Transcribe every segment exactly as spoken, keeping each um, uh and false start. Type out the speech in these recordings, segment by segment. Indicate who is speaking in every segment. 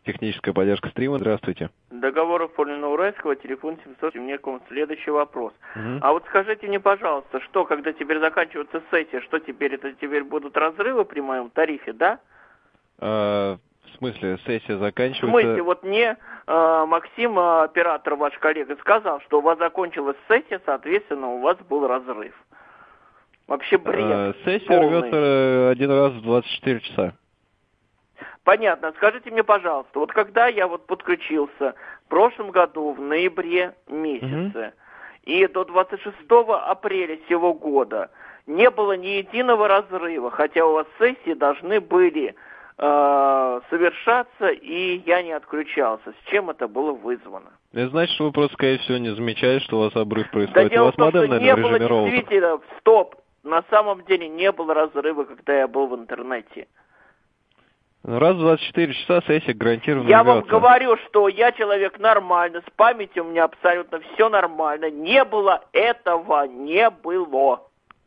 Speaker 1: Техническая поддержка стрима. Здравствуйте.
Speaker 2: Договор оформлен у Уральского, телефон семьсот. Мне к вам следующий вопрос.
Speaker 1: Угу.
Speaker 2: А вот скажите мне, пожалуйста, что, когда теперь заканчивается сессия, что теперь, это теперь будут разрывы при моем тарифе, да?
Speaker 1: А, в смысле, сессия
Speaker 2: В
Speaker 1: заканчивается?
Speaker 2: смысле, вот мне э, Максим, оператор, ваш коллега, сказал, что у вас закончилась сессия, соответственно, у вас был разрыв. Вообще бред.
Speaker 1: А, сессия
Speaker 2: полный.
Speaker 1: рвется один раз в двадцать четыре часа.
Speaker 2: Понятно. Скажите мне, пожалуйста, вот когда я вот подключился в прошлом году, в ноябре месяце, угу. и до двадцать шестого апреля сего года не было ни единого разрыва, хотя у вас сессии должны были э, совершаться, и я не отключался. С чем это было вызвано?
Speaker 1: Это значит, что вы просто, скорее всего, не замечаете, что у вас обрыв происходит.
Speaker 2: Да дело
Speaker 1: у вас
Speaker 2: в том,
Speaker 1: модем,
Speaker 2: что
Speaker 1: наверное,
Speaker 2: не
Speaker 1: в режиме
Speaker 2: было
Speaker 1: роутера.
Speaker 2: действительно, стоп, на самом деле не было разрыва, когда я был в интернете.
Speaker 1: Ну, раз в двадцать четыре часа сессия гарантированно
Speaker 2: Я
Speaker 1: рвется.
Speaker 2: вам говорю, что я человек нормальный, с памятью у меня абсолютно все нормально. Не было этого, не было.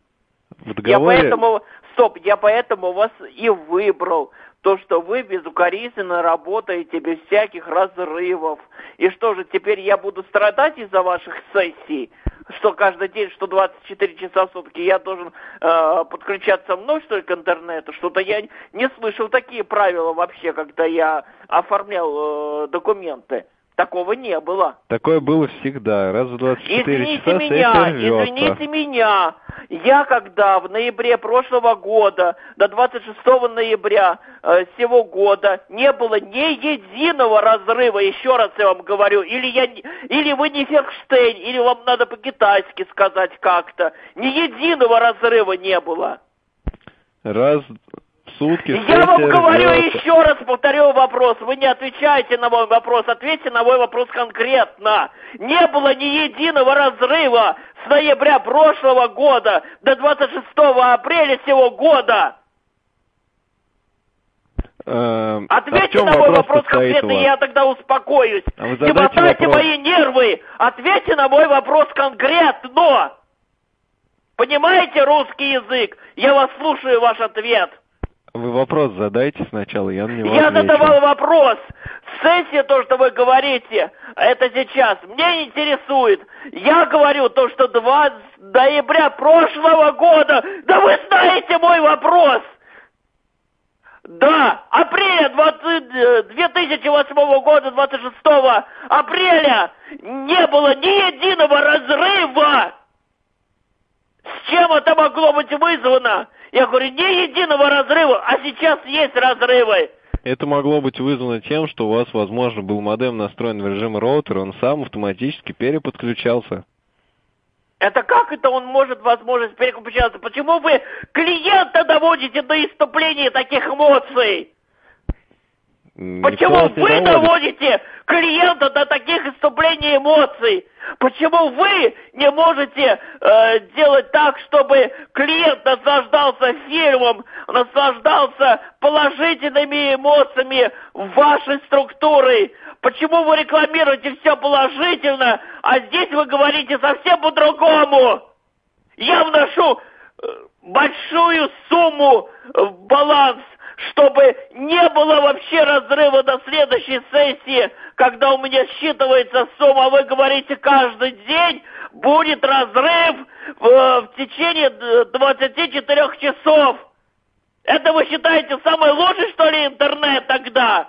Speaker 1: В договоре...
Speaker 2: Я поэтому, стоп, я поэтому вас и выбрал. То, что вы безукоризненно работаете без всяких разрывов. И что же, теперь я буду страдать из-за ваших сессий? Что каждый день, что двадцать четыре часа в сутки я должен э, подключаться мной, что ли, к интернету? Что-то я не слышал такие правила вообще, когда я оформлял э, документы. Такого не было.
Speaker 1: Такое было всегда. Раз в двадцать четыре
Speaker 2: извините
Speaker 1: часа
Speaker 2: меня,
Speaker 1: сессия рвется.
Speaker 2: Извините меня. Я когда в ноябре прошлого года до двадцать шестого ноября э, сего года не было ни единого разрыва, еще раз я вам говорю, или я, или вы не Ферштейн, или вам надо по-китайски сказать как-то, ни единого разрыва не было.
Speaker 1: Раз в сутки
Speaker 2: Я вам говорю
Speaker 1: рвется.
Speaker 2: еще раз, повторю вопрос, вы не отвечаете на мой вопрос, ответьте на мой вопрос конкретно. Не было ни единого разрыва с ноября прошлого года до двадцать шестого апреля сего года.
Speaker 1: Э,
Speaker 2: Ответьте
Speaker 1: а
Speaker 2: на мой вопрос конкретно, и я тогда успокоюсь.
Speaker 1: А вы
Speaker 2: не мотайте мои нервы. Ответьте на мой вопрос конкретно. Понимаете русский язык? Я вас слушаю, ваш ответ.
Speaker 1: Вы вопрос задайте сначала, я на него
Speaker 2: Я
Speaker 1: отвечу.
Speaker 2: задавал вопрос. Сессия, то, что вы говорите, это сейчас. Меня не интересует. Я говорю то, что двадцатого ноября прошлого года. Да вы знаете мой вопрос. Да, апреля две тысячи восьмого года, двадцать шестого апреля не было ни единого разрыва. С чем это могло быть вызвано? Я говорю, ни единого разрыва, а сейчас есть разрывы.
Speaker 1: Это могло быть вызвано тем, что у вас, возможно, был модем настроен в режим роутера, он сам автоматически переподключался.
Speaker 2: Это как это он может возможность переключаться? Почему вы клиента доводите до иступления таких эмоций?
Speaker 1: Никто
Speaker 2: Почему вы
Speaker 1: доводит.
Speaker 2: доводите клиента до таких иступлений эмоций? Почему вы не можете э, делать так, чтобы клиент наслаждался фильмом, наслаждался положительными эмоциями вашей структуры? Почему вы рекламируете все положительно, а здесь вы говорите совсем по-другому? Я вношу э, большую сумму в баланс, чтобы не было вообще разрыва до следующей сессии, когда у меня считывается сумма, вы говорите, каждый день будет разрыв в, в течение двадцати четырёх часов. Это вы считаете самый лучший, что ли, интернет тогда?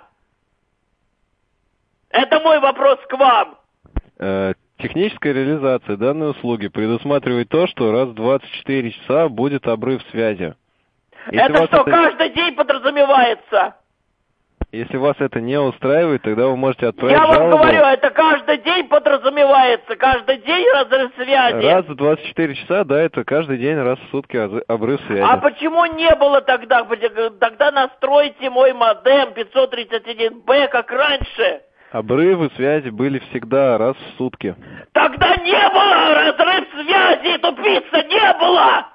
Speaker 2: Это мой вопрос к вам.
Speaker 1: Э, техническая реализация данной услуги предусматривает то, что раз в двадцать четыре часа будет обрыв связи. Если
Speaker 2: это что,
Speaker 1: это...
Speaker 2: каждый день подразумевается?
Speaker 1: Если вас это не устраивает, тогда вы можете отправить
Speaker 2: Я вам
Speaker 1: жалобу.
Speaker 2: говорю, это каждый день подразумевается, каждый день разрыв связи.
Speaker 1: Раз в двадцать четыре часа, да, это каждый день, раз в сутки обрыв связи.
Speaker 2: А почему не было тогда? Тогда настройте мой модем пятьсот тридцать один бэ, как раньше.
Speaker 1: Обрывы связи были всегда раз в сутки.
Speaker 2: Тогда не было разрыв связи, тупица, не было!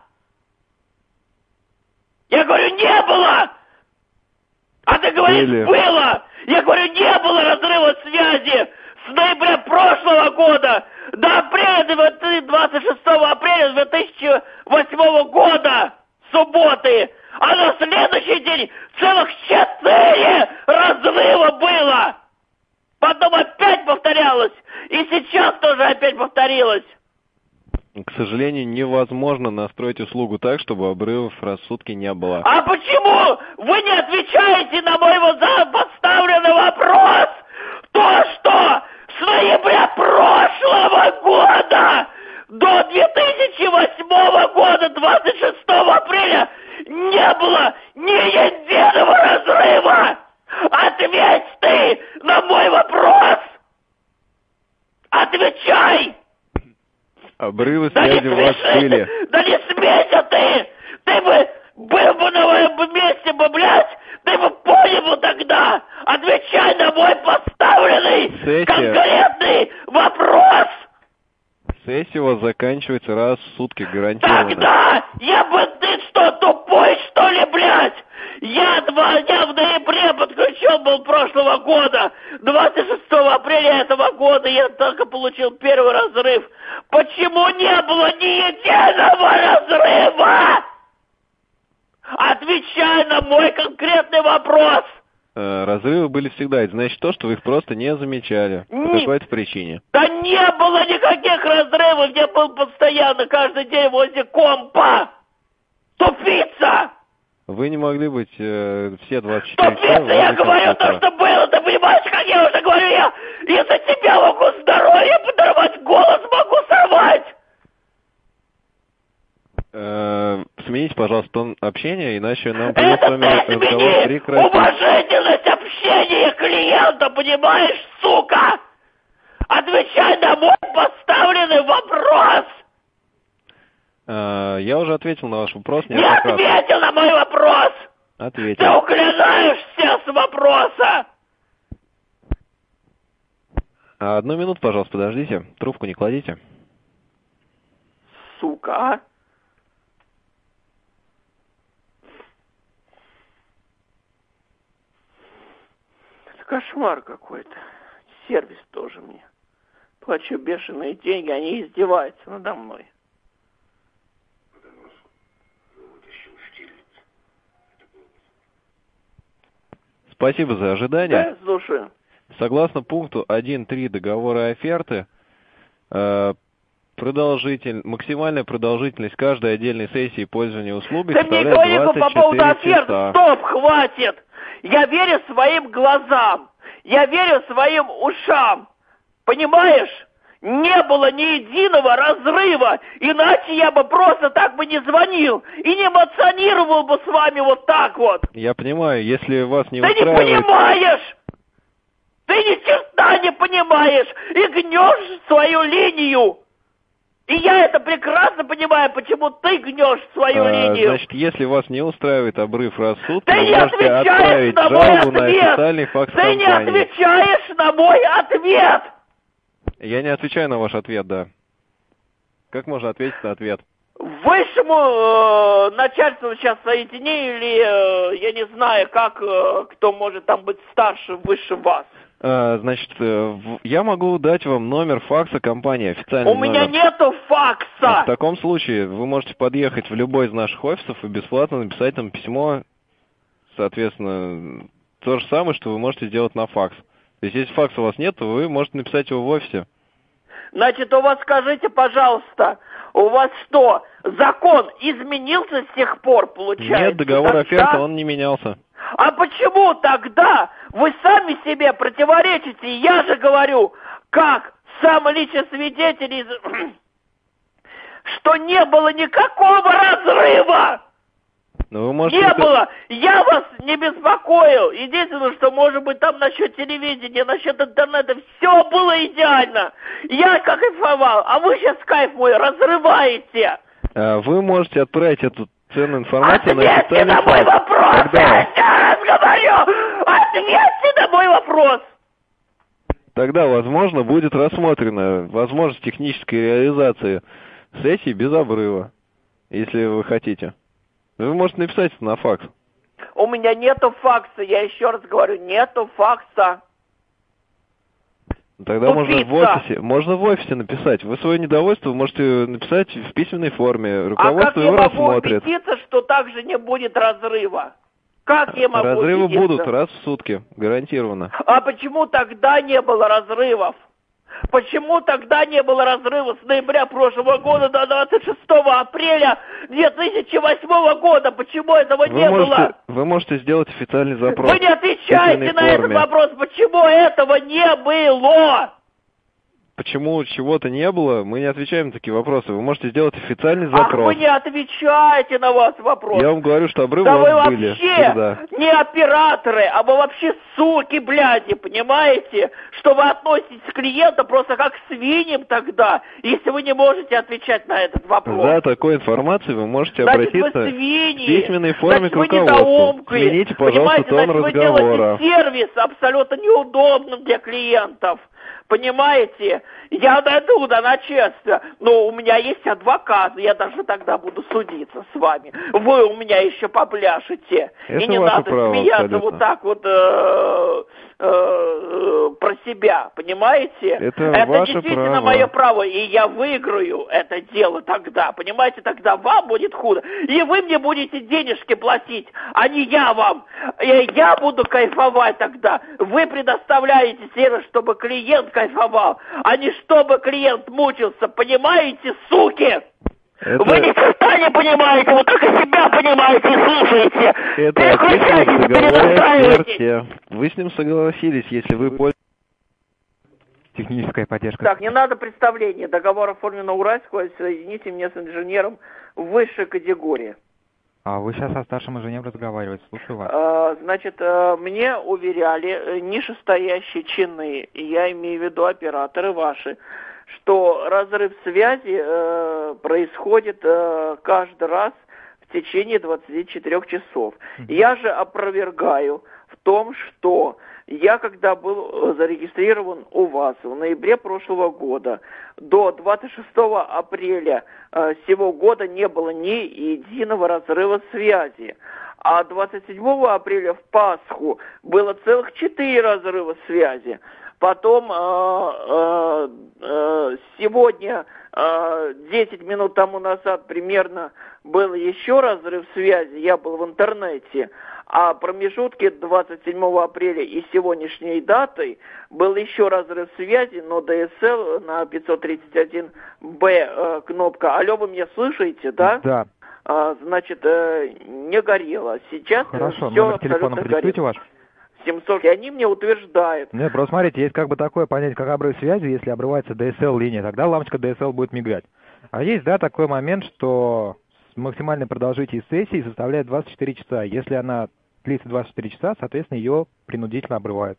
Speaker 2: Я говорю, не было! А ты говоришь,
Speaker 1: Были.
Speaker 2: было! Я говорю, не было разрыва связи с ноября прошлого года до апреля, двадцать шестого апреля две тысячи восьмого года, субботы. А на следующий день целых четыре разрыва было. Потом опять повторялось. И сейчас тоже опять повторилось.
Speaker 1: К сожалению, невозможно настроить услугу так, чтобы обрывов раз в сутки не было.
Speaker 2: А почему вы не отвечаете на мой вот поставленный вопрос? То, что с ноября прошлого года до две тысячи восьмого года, двадцать шестого апреля, не было ни единого разрыва. Ответь ты на мой вопрос! Отвечай!
Speaker 1: Обрывы
Speaker 2: Да
Speaker 1: связи
Speaker 2: не
Speaker 1: у вас
Speaker 2: смейся,
Speaker 1: были.
Speaker 2: да не смейся ты! Ты бы был бы на моем месте бы, блядь, ты бы понял бы тогда! Отвечай на мой поставленный
Speaker 1: Сессия.
Speaker 2: конкретный вопрос!
Speaker 1: Сессия у вас заканчивается раз в сутки гарантированно.
Speaker 2: Тогда я бы, ты что, тупой, что ли, блядь? Я два дня в ноябре подключен был прошлого года. двадцать шестого апреля этого года я только получил первый разрыв. Почему не было ни единого разрыва? Отвечай на мой конкретный вопрос.
Speaker 1: Э, разрывы были всегда. Это значит то, что вы их просто не замечали. По
Speaker 2: Не-
Speaker 1: какой-то причине.
Speaker 2: Да не было никаких разрывов, я был постоянно каждый день возле компа. Тупица!
Speaker 1: Вы не могли быть э, все двадцать четыре часа
Speaker 2: Тупица, я
Speaker 1: возле
Speaker 2: говорю то,
Speaker 1: компьютера.
Speaker 2: что было, ты понимаешь, как я уже говорю, я из-за тебя могу здоровье подорвать, голос могу сорвать.
Speaker 1: Э, смените, пожалуйста, тон общения, иначе нам придется с
Speaker 2: Это
Speaker 1: вами
Speaker 2: ты
Speaker 1: разговор
Speaker 2: смени
Speaker 1: прекратить.
Speaker 2: уважительность общения клиента, понимаешь, сука? Отвечай на мой поставленный вопрос.
Speaker 1: Э, я уже ответил на ваш вопрос
Speaker 2: Не
Speaker 1: неоднократно.
Speaker 2: ответил на мой вопрос. Ты
Speaker 1: Ответил.
Speaker 2: уклоняешься с вопроса.
Speaker 1: А, одну минуту, пожалуйста, подождите. Трубку не кладите.
Speaker 2: Сука, а? Это кошмар какой-то. Сервис тоже мне. Плачу бешеные деньги, они издеваются надо мной.
Speaker 1: Спасибо за ожидание.
Speaker 2: Да, слушаю.
Speaker 1: Согласно пункту один точка три договора оферты, э, продолжитель, максимальная продолжительность каждой отдельной сессии пользования услугой
Speaker 2: Ты мне
Speaker 1: составляет
Speaker 2: говори по
Speaker 1: двадцать
Speaker 2: поводу
Speaker 1: четыре
Speaker 2: оферты.
Speaker 1: часа.
Speaker 2: Стоп, хватит. Я верю своим глазам. Я верю своим ушам. Понимаешь? Не было ни единого разрыва, иначе я бы просто так бы не звонил и не эмоционировал бы с вами вот так вот.
Speaker 1: Я понимаю, если вас не
Speaker 2: Ты не
Speaker 1: устраивает...
Speaker 2: понимаешь! Ты ни черта не понимаешь и гнешь свою линию. И я это прекрасно понимаю, почему ты гнешь свою
Speaker 1: э,
Speaker 2: линию.
Speaker 1: Значит, если вас не устраивает обрыв раз в сутки,
Speaker 2: Ты
Speaker 1: вы
Speaker 2: не
Speaker 1: можете
Speaker 2: отвечаешь
Speaker 1: отправить
Speaker 2: на мой
Speaker 1: жалобу на
Speaker 2: ответ!
Speaker 1: официальный факс
Speaker 2: Ты не
Speaker 1: компании.
Speaker 2: отвечаешь на мой ответ!
Speaker 1: Я не отвечаю на ваш ответ, да. Как можно ответить на ответ?
Speaker 2: Высшему э, начальству сейчас соедини, или э, я не знаю, как, э, кто может там быть старше, выше вас.
Speaker 1: А, значит, э, в- я могу дать вам номер факса компании, официальный
Speaker 2: У меня
Speaker 1: номер.
Speaker 2: нету факса!
Speaker 1: В таком случае вы можете подъехать в любой из наших офисов и бесплатно написать нам письмо, соответственно, то же самое, что вы можете сделать на факс. То есть, если факса у вас нет, то вы можете написать его в офисе.
Speaker 2: Значит, у вас, скажите, пожалуйста, у вас что, закон изменился с тех пор, получается?
Speaker 1: Нет, договор
Speaker 2: Тогда-
Speaker 1: оферты, он не менялся.
Speaker 2: А почему тогда вы сами себе противоречите? Я же говорю, как сам личный свидетель, из... что не было никакого разрыва!
Speaker 1: Но вы можете...
Speaker 2: Не
Speaker 1: это-
Speaker 2: было! Я вас не беспокоил! Единственное, что, может быть, там насчет телевидения, насчет интернета, все было идеально! Я как кайфовал, а вы сейчас кайф мой разрываете!
Speaker 1: А, Вы можете отправить эту ценную информацию на
Speaker 2: Ответьте
Speaker 1: официальный
Speaker 2: на мой
Speaker 1: факс.
Speaker 2: вопрос!
Speaker 1: Тогда,
Speaker 2: Я еще раз говорю! Ответьте на мой вопрос!
Speaker 1: тогда, возможно, будет рассмотрена возможность технической реализации сессии без обрыва, если вы хотите. Вы можете написать это на факс.
Speaker 2: У меня нету факса, я еще раз говорю, нету факса.
Speaker 1: Тогда
Speaker 2: Тупица.
Speaker 1: можно в офисе, можно в офисе написать. Вы свое недовольство вы можете написать в письменной форме. Руководство
Speaker 2: а
Speaker 1: его
Speaker 2: как я могу
Speaker 1: рассмотрит.
Speaker 2: убедиться, что также не будет разрыва? Как я могу
Speaker 1: Разрывы
Speaker 2: убедиться?
Speaker 1: будут раз в сутки, гарантированно.
Speaker 2: А почему тогда не было разрывов? Почему тогда не было разрыва с ноября прошлого года до двадцать шестого апреля две тысячи восьмого года? Почему этого
Speaker 1: Вы
Speaker 2: не
Speaker 1: можете,
Speaker 2: было?
Speaker 1: вы можете сделать официальный запрос.
Speaker 2: Вы не отвечаете на этот вопрос. Почему этого не было?
Speaker 1: Почему чего-то не было, мы не отвечаем на такие вопросы. Вы можете сделать официальный
Speaker 2: Ах,
Speaker 1: запрос.
Speaker 2: вы не отвечаете на вас вопрос.
Speaker 1: Я вам говорю, что обрывы
Speaker 2: да
Speaker 1: у
Speaker 2: вы
Speaker 1: вас были
Speaker 2: вообще
Speaker 1: всегда.
Speaker 2: не операторы, а вы вообще суки, бляди, понимаете? Что вы относитесь к клиенту просто как к свиньям тогда, если вы не можете отвечать на этот вопрос.
Speaker 1: За такой информацией вы можете
Speaker 2: Значит,
Speaker 1: обратиться
Speaker 2: вы свиньи,
Speaker 1: в письменной форме
Speaker 2: значит,
Speaker 1: к
Speaker 2: вы
Speaker 1: руководству.
Speaker 2: недоумки.
Speaker 1: Смените, пожалуйста,
Speaker 2: Понимаете,
Speaker 1: тон
Speaker 2: значит,
Speaker 1: разговора.
Speaker 2: вы делаете сервис абсолютно неудобным для клиентов. Понимаете? Я дойду до начальства, но у меня есть адвокат, я даже тогда буду судиться с вами. Вы у меня еще попляшете.
Speaker 1: Это
Speaker 2: и не
Speaker 1: ваше
Speaker 2: надо
Speaker 1: право,
Speaker 2: смеяться
Speaker 1: абсолютно.
Speaker 2: вот так вот э, э, про себя, понимаете?
Speaker 1: Это,
Speaker 2: это
Speaker 1: ваше
Speaker 2: действительно
Speaker 1: право.
Speaker 2: мое право, и я выиграю это дело тогда, понимаете? Тогда вам будет худо, и вы мне будете денежки платить, а не я вам. И я буду кайфовать тогда. Вы предоставляете сервис, чтобы клиент кайфовал, а не чтобы клиент мучился, понимаете, суки?
Speaker 1: Это...
Speaker 2: Вы ни черта не понимаете, вы только себя понимаете и слушаете.
Speaker 1: Это
Speaker 2: Переключайтесь, перенастраивайтесь.
Speaker 1: Вы с ним согласились, если вы пользуетесь...
Speaker 3: Техническая поддержка.
Speaker 2: Так, не надо представления. Договор оформлен на Уральского, соедините меня с инженером высшей категории.
Speaker 3: А вы сейчас со старшим инженером разговариваете, слушаю вас.
Speaker 2: А, значит, мне уверяли нижестоящие чины, я имею в виду операторы ваши, что разрыв связи э, происходит э, каждый раз в течение двадцати четырёх часов. Mm-hmm. Я же опровергаю в том, что я, когда был зарегистрирован у вас в ноябре прошлого года, до двадцать шестого апреля э, сего года не было ни единого разрыва связи. А двадцать седьмого апреля в Пасху было целых четыре разрыва связи. Потом э, э, э, сегодня, э, десять минут тому назад примерно, был еще разрыв связи, я был в интернете, а в промежутке двадцать седьмого апреля и сегодняшней датой был еще разрыв связи, но ди эс эл на пятьсот тридцать один бэ э, кнопка. Алло, вы меня слышите, да?
Speaker 3: Да.
Speaker 2: А, значит, э, не горело. Сейчас
Speaker 3: Хорошо,
Speaker 2: все
Speaker 3: номер телефона продиктуйте ваш.
Speaker 2: семьсот, и они мне утверждают.
Speaker 3: Нет, просто смотрите, есть как бы такое понятие, как обрыв связи, если обрывается ди эс эл-линия, тогда лампочка ди эс эл будет мигать. А есть, да, такой момент, что максимальная продолжительность сессии составляет двадцать четыре часа. Если она длится двадцать четыре часа, соответственно, ее принудительно обрывают.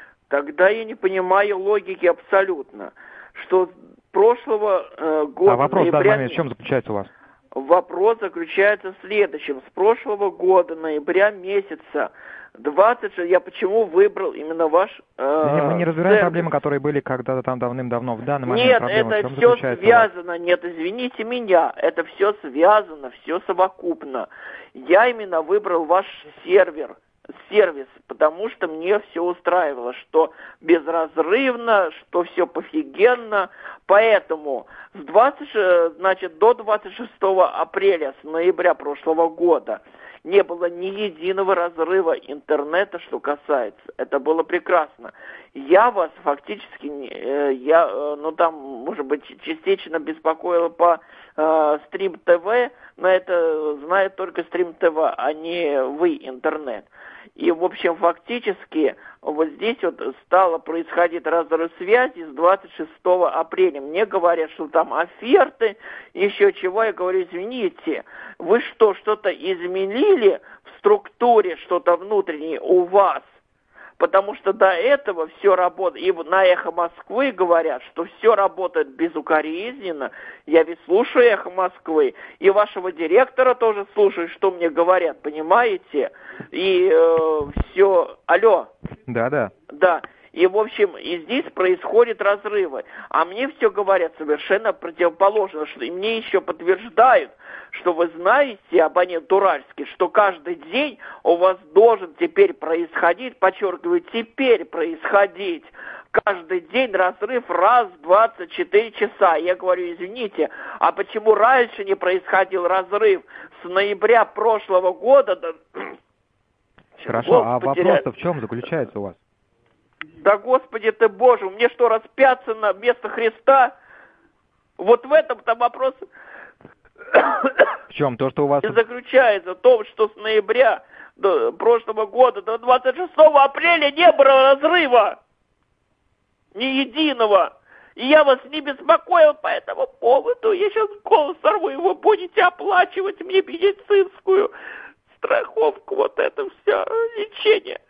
Speaker 2: Тогда я не понимаю логики абсолютно, что с прошлого э, года...
Speaker 3: А вопрос в данный
Speaker 2: ноября...
Speaker 3: момент в чем заключается у вас?
Speaker 2: Вопрос заключается в следующем. С прошлого года, ноября месяца, двадцать, я почему выбрал именно ваш э,
Speaker 3: Не, мы не разбираем
Speaker 2: сервис.
Speaker 3: проблемы, которые были когда-то там давным-давно. В данный момент
Speaker 2: Нет,
Speaker 3: проблема в
Speaker 2: это
Speaker 3: чем
Speaker 2: все
Speaker 3: заключается?
Speaker 2: связано. Нет, извините меня, это все связано, все совокупно. Я именно выбрал ваш сервер, сервис, потому что мне все устраивало, что безразрывно, что все пофигенно. Поэтому с двадцатого, значит, до двадцать шестого апреля, с ноября прошлого года, не было ни единого разрыва интернета, что касается. Это было прекрасно. Я вас фактически, э, я, э, ну там, может быть, частично беспокоил по э, Стрим ТВ, но это знает только Стрим ТВ, а не вы, интернет. И, в общем, фактически вот здесь вот стало происходить разрыв связи с двадцать шестого апреля. Мне говорят, что там оферты, еще чего. Я говорю, извините, вы что, что-то изменили в структуре, что-то внутреннее у вас? Потому что до этого все работает, и на «Эхо Москвы» говорят, что все работает безукоризненно. Я ведь слушаю «Эхо Москвы», и вашего директора тоже слушаю, что мне говорят, понимаете? И э, все... Алло.
Speaker 3: Да, да.
Speaker 2: Да. И, в общем, и здесь происходят разрывы. А мне все говорят совершенно противоположно, что и мне еще подтверждают, что вы знаете, абонент уральский, что каждый день у вас должен теперь происходить, подчеркиваю, теперь происходить каждый день разрыв раз в двадцать четыре часа. Я говорю, извините, а почему раньше не происходил разрыв с ноября прошлого года? Да...
Speaker 3: Хорошо, а вопрос-то в чем заключается у вас?
Speaker 2: Да Господи ты Боже, мне что, распяться на место Христа? Вот в этом-то вопрос...
Speaker 3: В чем? То, что у вас...
Speaker 2: И заключается в том, что с ноября до прошлого года до двадцать шестого апреля не было разрыва. Ни единого. И я вас не беспокоил по этому поводу. Я сейчас голос сорву, и вы будете оплачивать мне медицинскую страховку, вот это все лечение.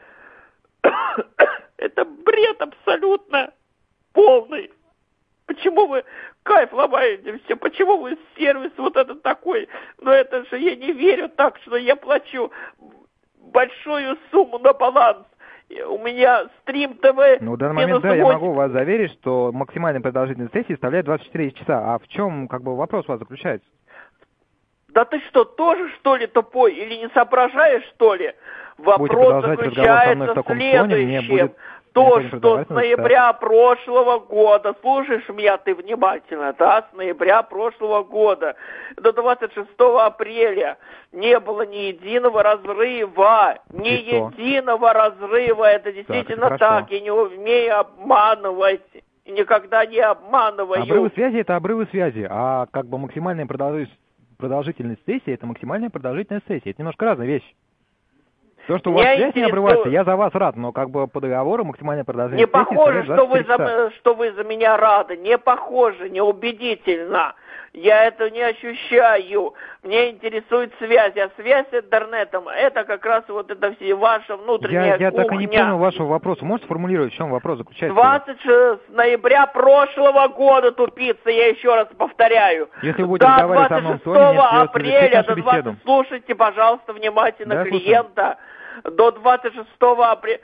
Speaker 2: Это бред абсолютно полный. Почему вы кайф ломаете все? Почему вы сервис вот этот такой? Но это же я не верю так, что я плачу большую сумму на баланс. У меня стрим ТВ.
Speaker 3: Ну, в данный момент, да, я могу вас заверить, что максимальная продолжительность сессии составляет двадцать четыре часа. А в чем, как бы, вопрос у вас заключается?
Speaker 2: Да ты что, тоже, что ли, тупой? Или не соображаешь, что ли? Вопрос заключается в следующем. То, что с ноября прошлого года, слушаешь меня ты внимательно, да, с ноября прошлого года до двадцать шестого апреля не было ни единого разрыва, ни единого разрыва, это действительно так, так. Я не умею обманывать, и никогда не обманываю.
Speaker 3: Обрывы связи — это обрывы связи, а как бы максимальная продолжительность, продолжительность сессии — это максимальная продолжительность сессии, это немножко разные вещи. То, что у вас связь не обрывается, я за вас рад, но как бы по договору максимальная продолжительность
Speaker 2: сессии... Не похоже, что вы, за, что вы за меня рады, не похоже, неубедительно. Я это не ощущаю. Мне интересует связь, а связь с интернетом, это как раз вот это все ваша внутренняя
Speaker 3: я, я
Speaker 2: кухня.
Speaker 3: Я так и не понял вашего вопроса. Можете сформулировать, в чем вопрос заключается?
Speaker 2: двадцать шестого ноября прошлого года, тупица, я еще раз повторяю.
Speaker 3: Если вы будете разговаривать со мной в
Speaker 2: двадцать шестого апреля, до двадцатого слушайте, пожалуйста, внимательно да, клиента. Слушаю. До двадцать шестого апреля...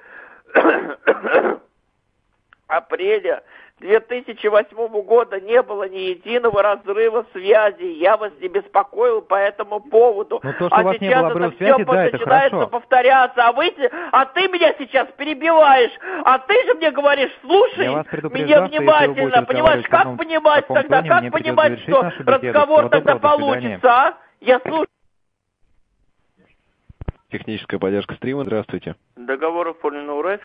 Speaker 2: апреля две тысячи восьмого года не было ни единого разрыва связи. Я вас не беспокоил по этому поводу.
Speaker 3: Но то, что
Speaker 2: а
Speaker 3: у вас
Speaker 2: сейчас
Speaker 3: не было
Speaker 2: это
Speaker 3: связи,
Speaker 2: все
Speaker 3: да, это
Speaker 2: начинается
Speaker 3: хорошо.
Speaker 2: повторяться. А, вы, а ты меня сейчас перебиваешь. А ты же мне говоришь, слушай меня внимательно. Понимаешь, как понимать тогда, как понимать, что разговор тогда получится, а? Я слушаю.
Speaker 1: Техническая поддержка стрима. Здравствуйте.
Speaker 2: Договор оформлен на УРЭФ.